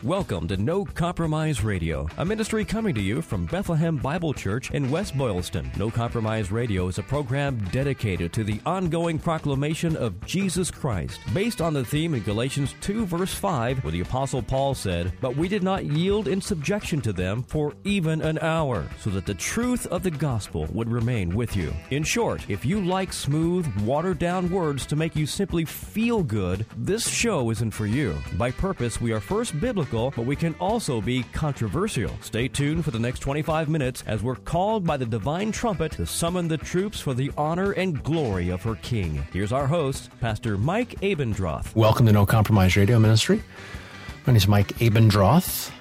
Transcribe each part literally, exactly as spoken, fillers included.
Welcome to No Compromise Radio, a ministry coming to you from Bethlehem Bible Church in West Boylston. No Compromise Radio is a program dedicated to the ongoing proclamation of Jesus Christ, based on the theme in Galatians two, verse five, where the Apostle Paul said, "But we did not yield in subjection to them for even an hour, so that the truth of the gospel would remain with you." In short, if you like smooth, watered-down words to make you simply feel good, this show isn't for you. By purpose, we are first biblical, but we can also be controversial. Stay tuned for the next twenty-five minutes as we're called by the divine trumpet to summon the troops for the honor and glory of her King. Here's our host, Pastor Mike Abendroth. Welcome to No Compromise Radio Ministry. My name is Mike Abendroth.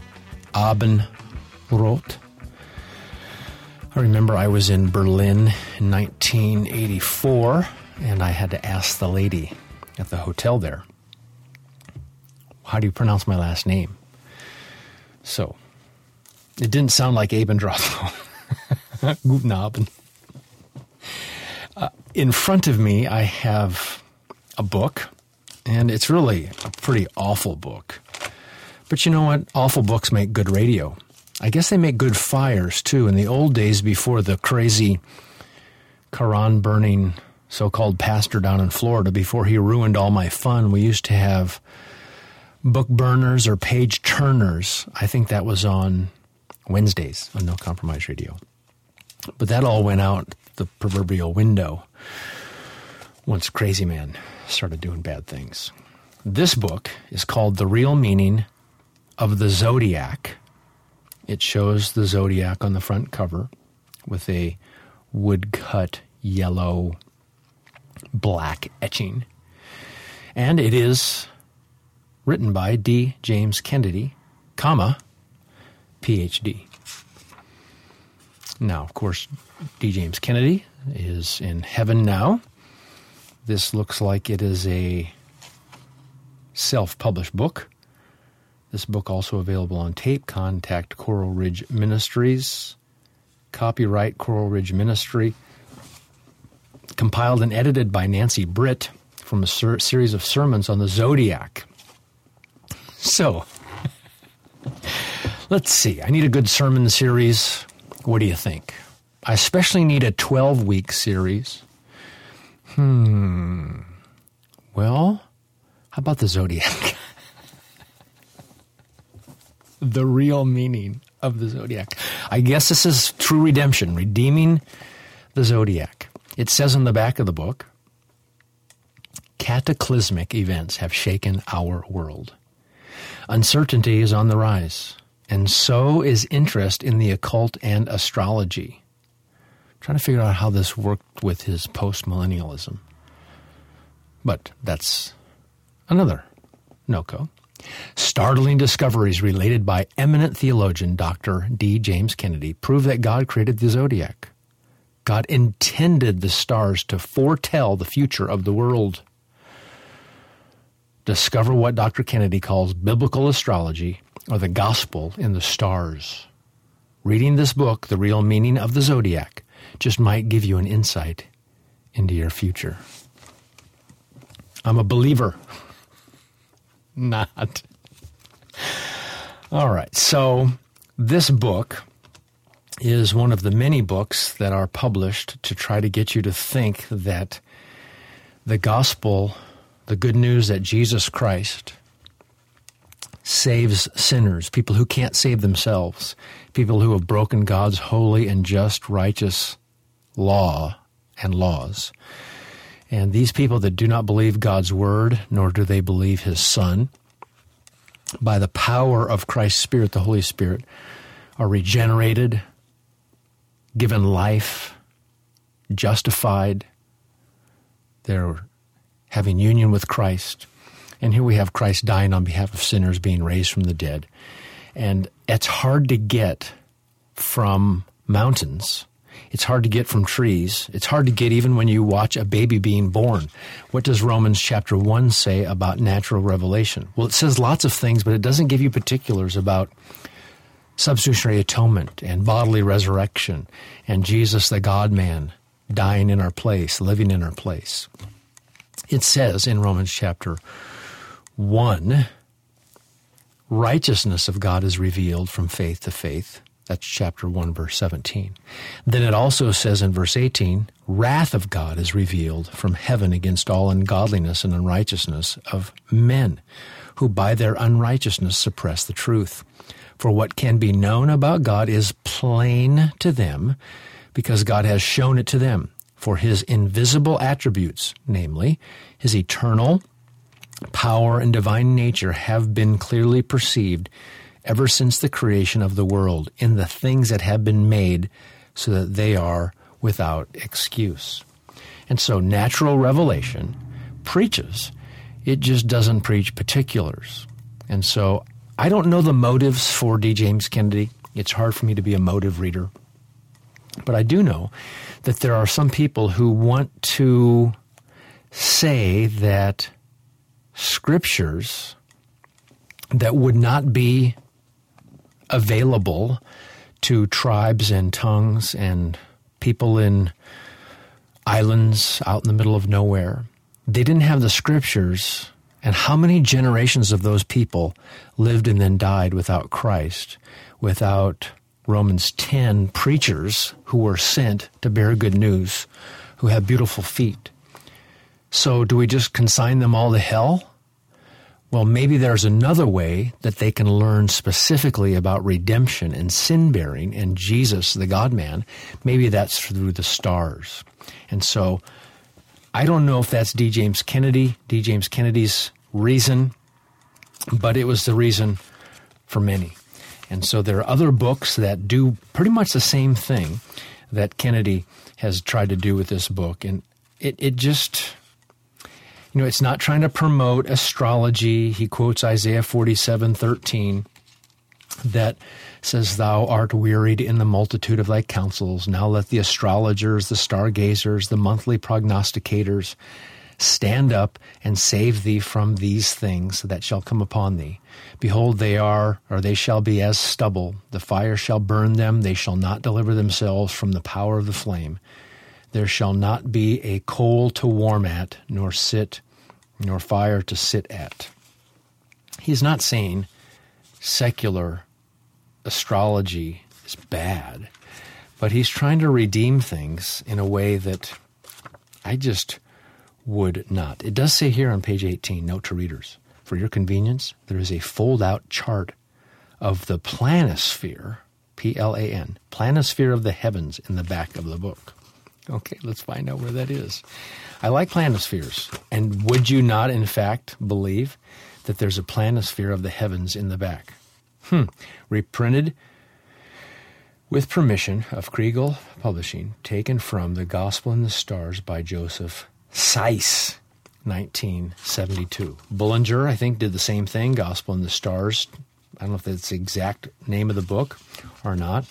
Abendroth. I remember I was in Berlin in nineteen eighty-four, and I had to ask the lady at the hotel there, how do you pronounce my last name? So, it didn't sound like Abendroth. Guten Abend. Uh, in front of me, I have a book, and it's really a pretty awful book. But you know what? Awful books make good radio. I guess they make good fires, too. In the old days, before the crazy Quran-burning so-called pastor down in Florida, before he ruined all my fun, we used to have book burners or page turners. I think that was on Wednesdays on No Compromise Radio. But that all went out the proverbial window once Crazy Man started doing bad things. This book is called The Real Meaning of the Zodiac. It shows the zodiac on the front cover with a woodcut yellow black etching. And it is written by D. James Kennedy, comma, P H D. Now, of course, D. James Kennedy is in heaven now. This looks like it is a self-published book. This book also available on tape. Contact Coral Ridge Ministries. Copyright Coral Ridge Ministry. Compiled and edited by Nancy Britt from a ser- series of sermons on the Zodiac. So, let's see. I need a good sermon series. What do you think? I especially need a twelve-week series. Hmm. Well, how about the Zodiac? The real meaning of the Zodiac. I guess this is true redemption, redeeming the Zodiac. It says on the back of the book, cataclysmic events have shaken our world. Uncertainty is on the rise, and so is interest in the occult and astrology. I'm trying to figure out how this worked with his post-millennialism. But that's another no-co. Startling discoveries related by eminent theologian Doctor D. James Kennedy prove that God created the zodiac. God intended the stars to foretell the future of the world. Discover what Doctor Kennedy calls biblical astrology, or the gospel in the stars. Reading this book, The Real Meaning of the Zodiac, just might give you an insight into your future. I'm a believer. Not. All right, so this book is one of the many books that are published to try to get you to think that the gospel, the good news that Jesus Christ saves sinners, people who can't save themselves, people who have broken God's holy and just, righteous law and laws. And these people that do not believe God's word, nor do they believe his Son, by the power of Christ's Spirit, the Holy Spirit, are regenerated, given life, justified. They're having union with Christ. And here we have Christ dying on behalf of sinners, being raised from the dead. And it's hard to get from mountains. It's hard to get from trees. It's hard to get even when you watch a baby being born. What does Romans chapter one say about natural revelation? Well, it says lots of things, but it doesn't give you particulars about substitutionary atonement and bodily resurrection and Jesus, the God-man, dying in our place, living in our place. It says in Romans chapter one, righteousness of God is revealed from faith to faith. That's chapter one, verse seventeen. Then it also says in verse eighteen, wrath of God is revealed from heaven against all ungodliness and unrighteousness of men, who by their unrighteousness suppress the truth. For what can be known about God is plain to them, because God has shown it to them. For his invisible attributes, namely his eternal power and divine nature, have been clearly perceived ever since the creation of the world in the things that have been made, so that they are without excuse. And so natural revelation preaches. It just doesn't preach particulars. And so I don't know the motives for D. James Kennedy. It's hard for me to be a motive reader. But I do know that there are some people who want to say that scriptures that would not be available to tribes and tongues and people in islands out in the middle of nowhere. They didn't have the scriptures, and how many generations of those people lived and then died without Christ, without Romans ten preachers who were sent to bear good news, who have beautiful feet. So do we just consign them all to hell? Well, maybe there's another way that they can learn specifically about redemption and sin-bearing and Jesus, the God-man. Maybe that's through the stars. And so I don't know if that's D. James Kennedy, D. James Kennedy's reason, but it was the reason for many. And so there are other books that do pretty much the same thing that Kennedy has tried to do with this book. And it, it just... You know, it's not trying to promote astrology. He quotes Isaiah forty-seven thirteen that says, "Thou art wearied in the multitude of thy counsels. Now let the astrologers, the stargazers, the monthly prognosticators stand up and save thee from these things that shall come upon thee. Behold, they are, or they shall be as stubble. The fire shall burn them. They shall not deliver themselves from the power of the flame. There shall not be a coal to warm at, nor sit, nor fire to sit at." He's not saying secular astrology is bad, but he's trying to redeem things in a way that I just would not. It does say here on page eighteen, note to readers, for your convenience, there is a fold-out chart of the planisphere, P L A N, planisphere of the heavens in the back of the book. Okay, let's find out where that is. I like planispheres. And would you not, in fact, believe that there's a planisphere of the heavens in the back? Hmm. Reprinted with permission of Kriegel Publishing, taken from The Gospel in the Stars by Joseph Seiss, nineteen seventy-two. Bullinger, I think, did the same thing, Gospel in the Stars. I don't know if that's the exact name of the book or not.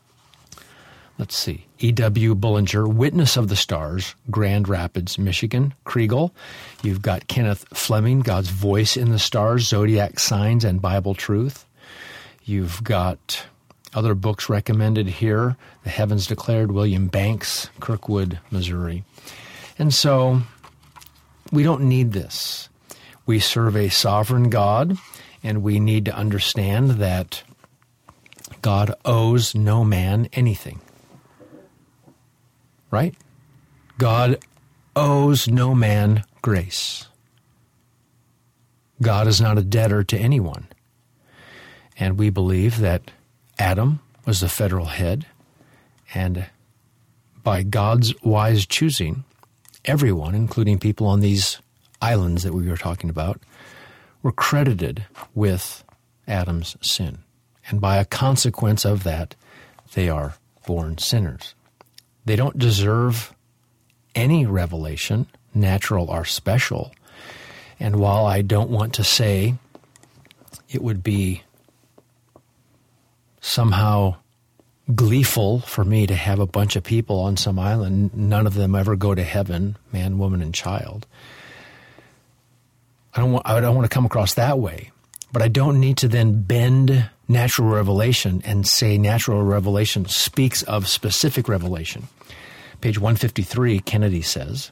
Let's see. E W. Bullinger, Witness of the Stars, Grand Rapids, Michigan. Kriegel. You've got Kenneth Fleming, God's Voice in the Stars, Zodiac Signs and Bible Truth. You've got other books recommended here. The Heavens Declared, William Banks, Kirkwood, Missouri. And so we don't need this. We serve a sovereign God, and we need to understand that God owes no man anything. Right? God owes no man grace. God is not a debtor to anyone. And we believe that Adam was the federal head, and by God's wise choosing, everyone, including people on these islands that we were talking about, were credited with Adam's sin. And by a consequence of that, they are born sinners. They don't deserve any revelation, natural or special. And while I don't want to say it would be somehow gleeful for me to have a bunch of people on some island, none of them ever go to heaven, man, woman, and child. I don't want, I don't want to come across that way. But I don't need to then bend natural revelation and say natural revelation speaks of specific revelation. Page one fifty-three, Kennedy says,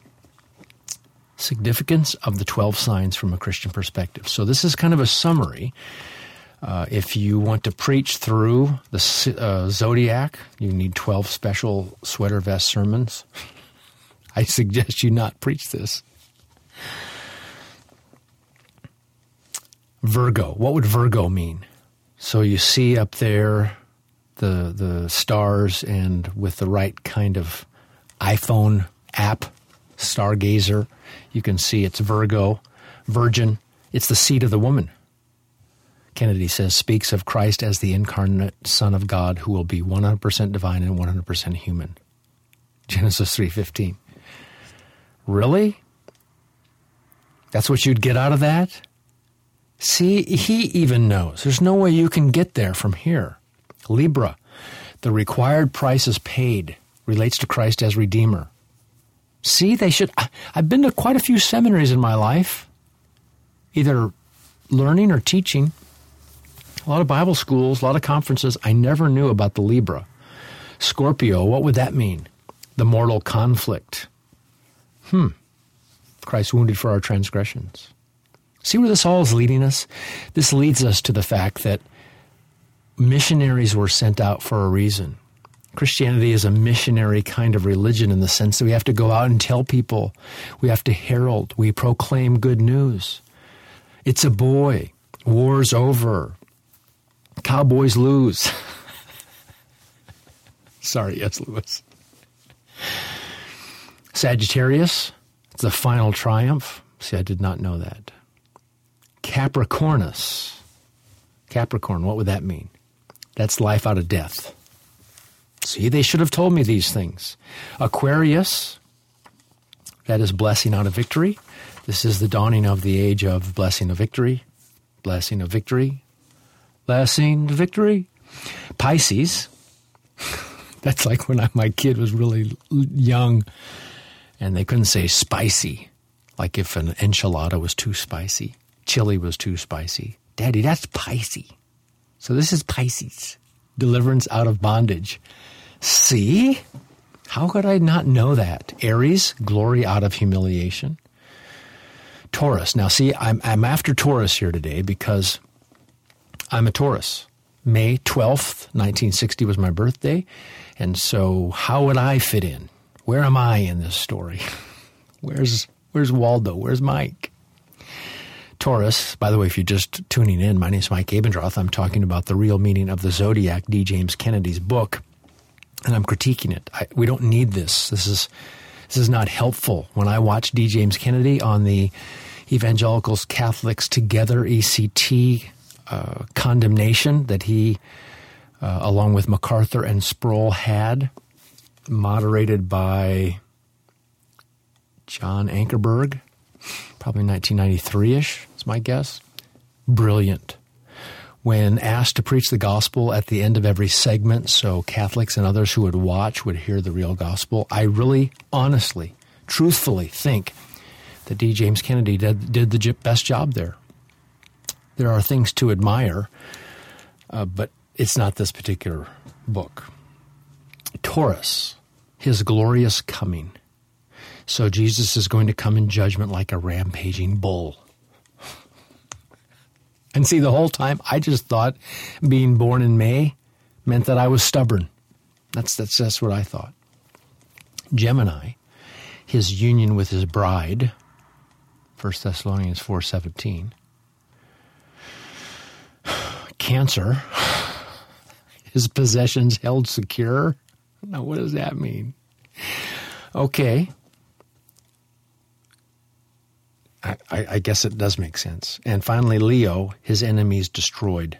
significance of the twelve signs from a Christian perspective. So this is kind of a summary Uh, if you want to preach through the uh, Zodiac, you need twelve special sweater vest sermons. I suggest you not preach this. Virgo. What would Virgo mean? So you see up there the the stars, and with the right kind of iPhone app, Stargazer, you can see it's Virgo. Virgin. It's the seed of the woman. Kennedy says, speaks of Christ as the incarnate Son of God who will be one hundred percent divine and one hundred percent human. Genesis three fifteen. Really? That's what you'd get out of that? See, he even knows. There's no way you can get there from here. Libra. The required price is paid. Relates to Christ as Redeemer. See, they should... I've been to quite a few seminaries in my life, either learning or teaching. A lot of Bible schools, a lot of conferences. I never knew about the Libra. Scorpio, what would that mean? The mortal conflict. Hmm. Christ wounded for our transgressions. See where this all is leading us? This leads us to the fact that missionaries were sent out for a reason. Christianity is a missionary kind of religion in the sense that we have to go out and tell people. We have to herald. We proclaim good news. It's a boy. War's over. Cowboys lose. Sorry, yes, Lewis. Sagittarius, it's the final triumph. See, I did not know that. Capricornus. Capricorn, what would that mean? That's life out of death. See, they should have told me these things. Aquarius, that is blessing out of victory. This is the dawning of the age of blessing of victory. Blessing of victory. Blessing of victory. Pisces, that's like when I, my kid was really young and they couldn't say spicy, like if an enchilada was too spicy. Chili was too spicy. Daddy, that's Pisces. So this is Pisces. Deliverance out of bondage. See? How could I not know that? Aries, glory out of humiliation. Taurus. Now see, I'm, I'm after Taurus here today because I'm a Taurus. May twelfth, nineteen sixty was my birthday. And so how would I fit in? Where am I in this story? Where's, where's Waldo? Where's Mike? Taurus, by the way, if you're just tuning in, my name is Mike Abendroth. I'm talking about the real meaning of the Zodiac, D. James Kennedy's book, and I'm critiquing it. I, we don't need this. This is this is not helpful. When I watch D. James Kennedy on the Evangelicals Catholics Together E C T uh, condemnation that he, uh, along with MacArthur and Sproul, had, moderated by John Ankerberg, probably nineteen ninety-three-ish, is my guess. Brilliant. When asked to preach the gospel at the end of every segment so Catholics and others who would watch would hear the real gospel, I really, honestly, truthfully think that D. James Kennedy did, did the best job there. There are things to admire, uh, but it's not this particular book. Taurus, his glorious coming. So Jesus is going to come in judgment like a rampaging bull. And see, the whole time I just thought being born in May meant that I was stubborn. That's that's that's what I thought. Gemini, his union with his bride, First Thessalonians four seventeen. Cancer, his possessions held secure. Now, what does that mean? Okay. I, I guess it does make sense. And finally, Leo, his enemies destroyed.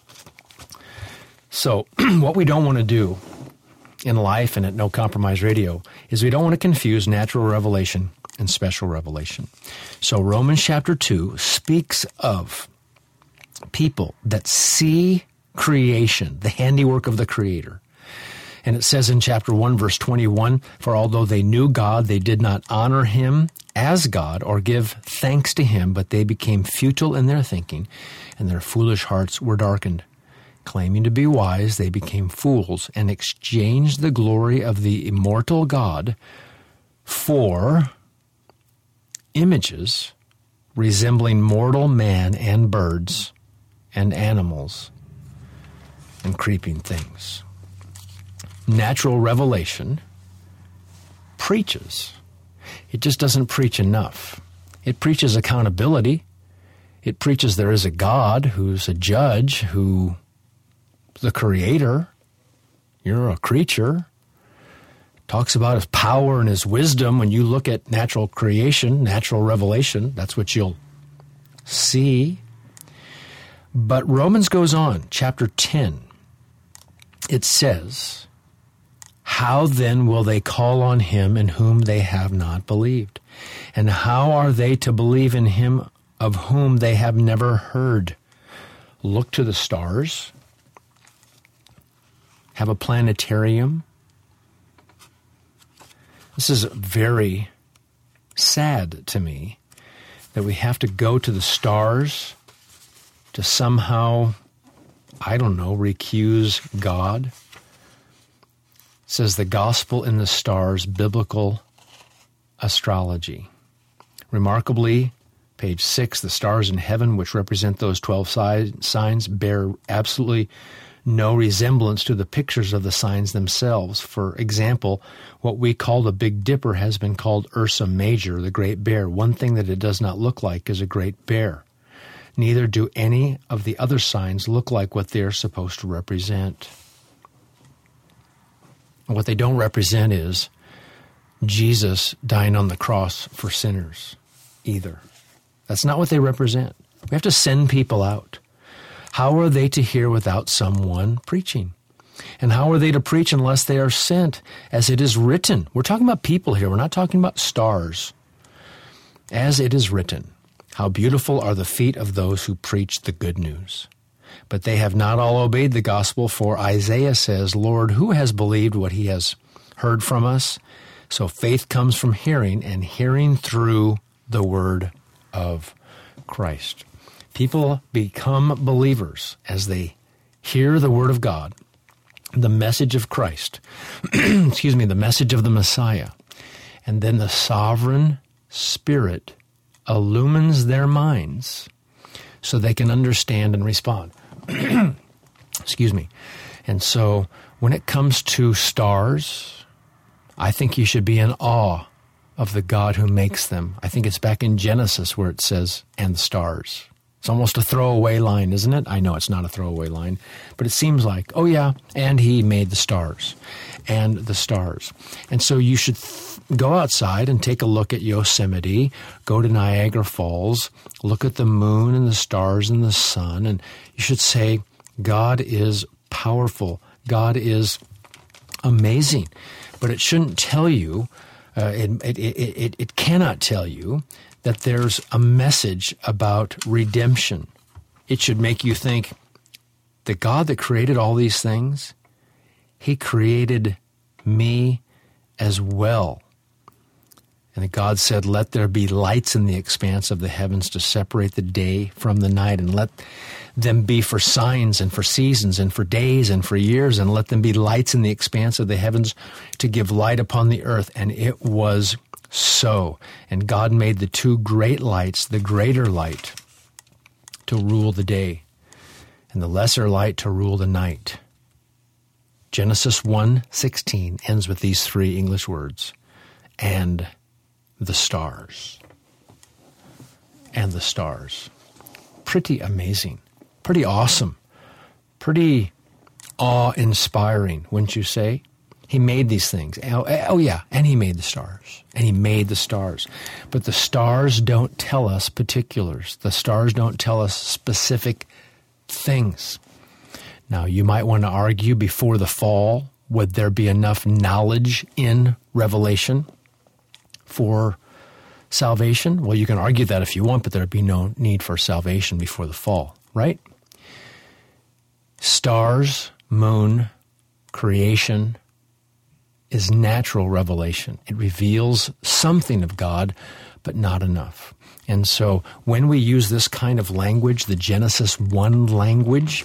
So what we don't want to do in life and at No Compromise Radio is we don't want to confuse natural revelation and special revelation. So Romans chapter two speaks of people that see creation, the handiwork of the Creator. And it says in chapter one, verse twenty-one, for although they knew God, they did not honor him as God or give thanks to him, but they became futile in their thinking, and their foolish hearts were darkened. Claiming to be wise, they became fools and exchanged the glory of the immortal God for images resembling mortal man and birds and animals and creeping things. Natural revelation preaches. It just doesn't preach enough. It preaches accountability. It preaches there is a God who's a judge, who the creator. You're a creature. Talks about his power and his wisdom. When you look at natural creation, natural revelation, that's what you'll see. But Romans goes on, chapter ten. It says, how then will they call on him in whom they have not believed? And how are they to believe in him of whom they have never heard? Look to the stars. Have a planetarium. This is very sad to me that we have to go to the stars to somehow, I don't know, recuse God. It says the gospel in the stars, biblical astrology. Remarkably, page six, the stars in heaven, which represent those twelve si- signs, bear absolutely no resemblance to the pictures of the signs themselves. For example, what we call the Big Dipper has been called Ursa Major, the Great Bear. One thing that it does not look like is a great bear. Neither do any of the other signs look like what they are supposed to represent. What they don't represent is Jesus dying on the cross for sinners either. That's not what they represent. We have to send people out. How are they to hear without someone preaching? And how are they to preach unless they are sent? As it is written. We're talking about people here. We're not talking about stars. As it is written, how beautiful are the feet of those who preach the good news. But they have not all obeyed the gospel, for Isaiah says, Lord, who has believed what he has heard from us? So faith comes from hearing, and hearing through the word of Christ. People become believers as they hear the word of God, the message of Christ, excuse me, the message of the Messiah, and then the sovereign Spirit illumines their minds so they can understand and respond. Excuse me. And so when it comes to stars, I think you should be in awe of the God who makes them. I think it's back in Genesis where it says, and the stars. It's almost a throwaway line, isn't it? I know it's not a throwaway line, but it seems like, oh yeah, and he made the stars, and the stars. And so you should th- go outside and take a look at Yosemite, go to Niagara Falls, look at the moon and the stars and the sun, and you should say, God is powerful. God is amazing. But it shouldn't tell you, uh, it, it, it, it, it cannot tell you that there's a message about redemption. It should make you think, the God that created all these things, he created me as well. And God said, let there be lights in the expanse of the heavens to separate the day from the night, and let them be for signs and for seasons and for days and for years, and let them be lights in the expanse of the heavens to give light upon the earth. And it was so. And God made the two great lights, the greater light to rule the day, and the lesser light to rule the night. Genesis one sixteen ends with these three English words, and the stars. And the stars. Pretty amazing. Pretty awesome. Pretty awe-inspiring, wouldn't you say? He made these things. Oh, oh yeah, and he made the stars. And he made the stars. But the stars don't tell us particulars. The stars don't tell us specific things. Now, you might want to argue before the fall, would there be enough knowledge in Revelation for salvation? Well, you can argue that if you want, but there'd be no need for salvation before the fall, right? Stars, moon, creation is natural revelation. It reveals something of God, but not enough. And so when we use this kind of language, the Genesis one language,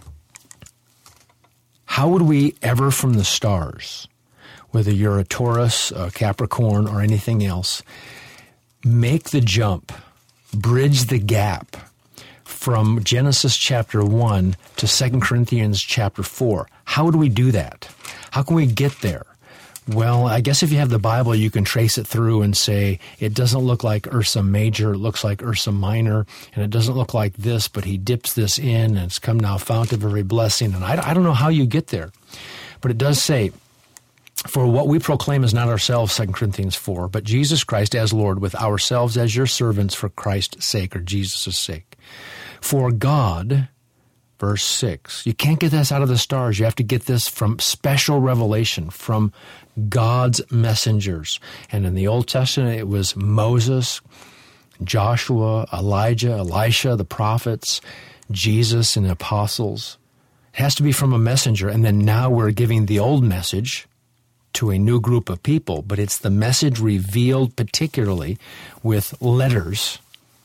how would we ever from the stars, whether you're a Taurus, a Capricorn, or anything else, make the jump, bridge the gap from Genesis chapter one to Second Corinthians chapter four. How do we do that? How can we get there? Well, I guess if you have the Bible, you can trace it through and say, it doesn't look like Ursa Major, it looks like Ursa Minor, and it doesn't look like this, but he dips this in, and it's come now fount of every blessing. And I, I don't know how you get there, but it does say, for what we proclaim is not ourselves, Second Corinthians four, but Jesus Christ as Lord, with ourselves as your servants for Christ's sake, or Jesus' sake. For God, verse six, you can't get this out of the stars. You have to get this from special revelation, from God's messengers. And in the Old Testament, it was Moses, Joshua, Elijah, Elisha, the prophets, Jesus, and the apostles. It has to be from a messenger. And then now we're giving the old message to a new group of people, but it's the message revealed particularly with letters.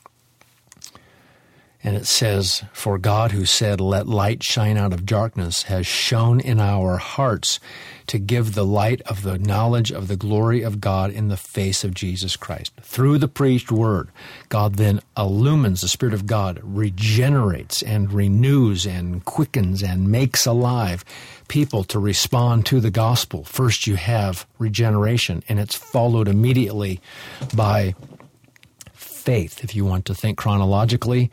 And it says, for God who said, let light shine out of darkness, has shone in our hearts to give the light of the knowledge of the glory of God in the face of Jesus Christ. Through the preached word, God then illumines, the Spirit of God regenerates and renews and quickens and makes alive people to respond to the gospel. First you have regeneration, and it's followed immediately by faith. If you want to think chronologically,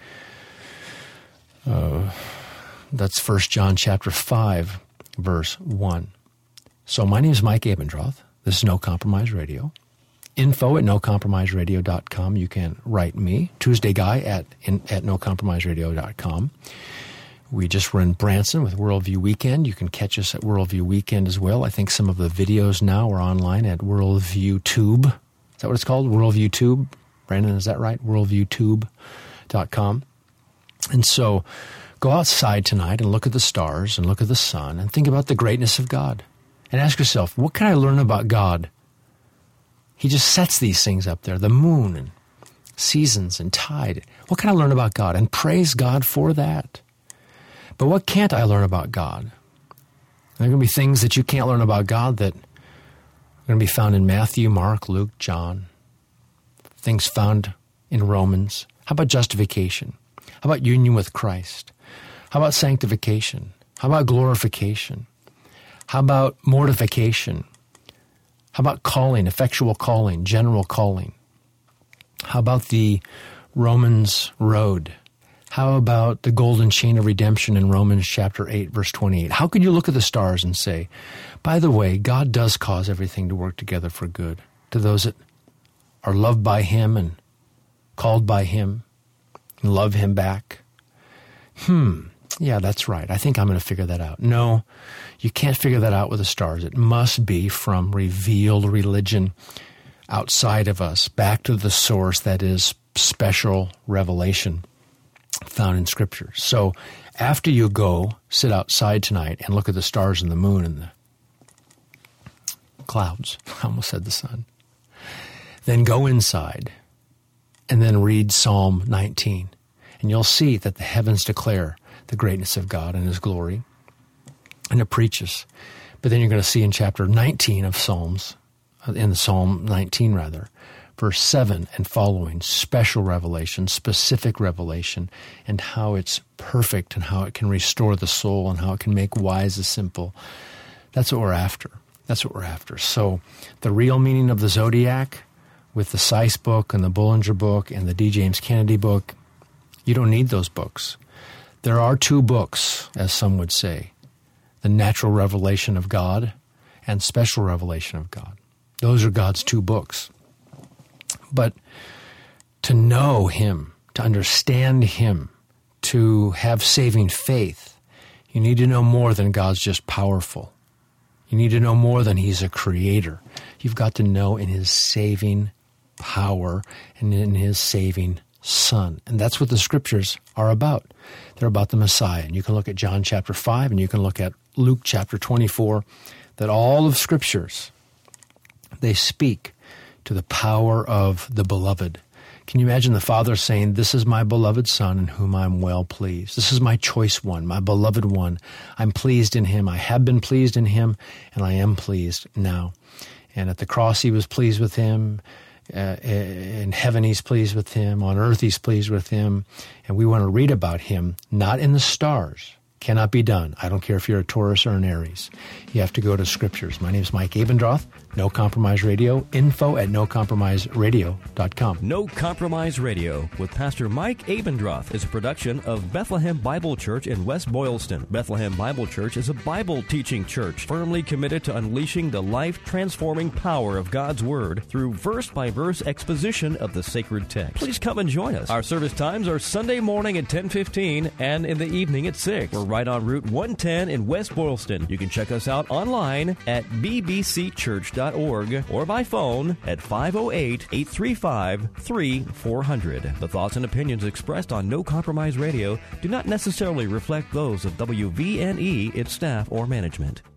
Uh, that's First John chapter five, verse one. So my name is Mike Abendroth. This is No Compromise Radio. Info at no compromise radio dot com. You can write me, Tuesday Guy at in, at no compromise radio dot com. We just were in Branson with Worldview Weekend. You can catch us at Worldview Weekend as well. I think some of the videos now are online at Worldview Tube. Is that what it's called? Worldview Tube? Brandon, is that right? worldview tube dot com. And so go outside tonight and look at the stars and look at the sun and think about the greatness of God. And ask yourself, what can I learn about God? He just sets these things up there, the moon and seasons and tide. What can I learn about God? And praise God for that. But what can't I learn about God? There are going to be things that you can't learn about God that are going to be found in Matthew, Mark, Luke, John. Things found in Romans. How about justification? How about union with Christ? How about sanctification? How about glorification? How about mortification? How about calling, effectual calling, general calling? How about the Romans road? How about the golden chain of redemption in Romans chapter eight, verse twenty-eight? How could you look at the stars and say, by the way, God does cause everything to work together for good to those that are loved by Him and called by Him and love Him back? Hmm, yeah, that's right. I think I'm going to figure that out. No, you can't figure that out with the stars. It must be from revealed religion outside of us, back to the source that is special revelation found in Scripture. So after you go sit outside tonight and look at the stars and the moon and the clouds, I almost said the sun, then go inside and then read Psalm nineteen. And you'll see that the heavens declare the greatness of God and His glory, and it preaches. But then you're going to see in chapter nineteen of Psalms, in the Psalm nineteen rather, verse seven and following, special revelation, specific revelation, and how it's perfect and how it can restore the soul and how it can make wise the simple. That's what we're after. That's what we're after. So the real meaning of the Zodiac with the Seiss book and the Bullinger book and the D. James Kennedy book, you don't need those books. There are two books, as some would say, the natural revelation of God and special revelation of God. Those are God's two books. But to know Him, to understand Him, to have saving faith, you need to know more than God's just powerful. You need to know more than He's a creator. You've got to know in His saving power and in His saving Son. And that's what the Scriptures are about. They're about the Messiah. And you can look at John chapter five and you can look at Luke chapter twenty-four, that all of Scriptures, they speak to the power of the beloved. Can you imagine the Father saying, this is my beloved Son in whom I'm well pleased. This is my choice one, my beloved one. I'm pleased in Him. I have been pleased in Him, and I am pleased now. And at the cross He was pleased with Him. Uh, in heaven he's pleased with him, on earth he's pleased with him, and we want to read about him, not in the stars. Cannot be done. I don't care if you're a Taurus or an Aries. You have to go to Scriptures. My name is Mike Abendroth, No Compromise Radio, info at no compromise radio dot com. No Compromise Radio with Pastor Mike Abendroth is a production of Bethlehem Bible Church in West Boylston. Bethlehem Bible Church is a Bible-teaching church firmly committed to unleashing the life-transforming power of God's Word through verse-by-verse exposition of the sacred text. Please come and join us. Our service times are Sunday morning at ten fifteen and in the evening at six. We're right on Route one ten in West Boylston. You can check us out online at b b c church dot org or by phone at five oh eight, eight three five, three four hundred. The thoughts and opinions expressed on No Compromise Radio do not necessarily reflect those of W V N E, its staff, or management.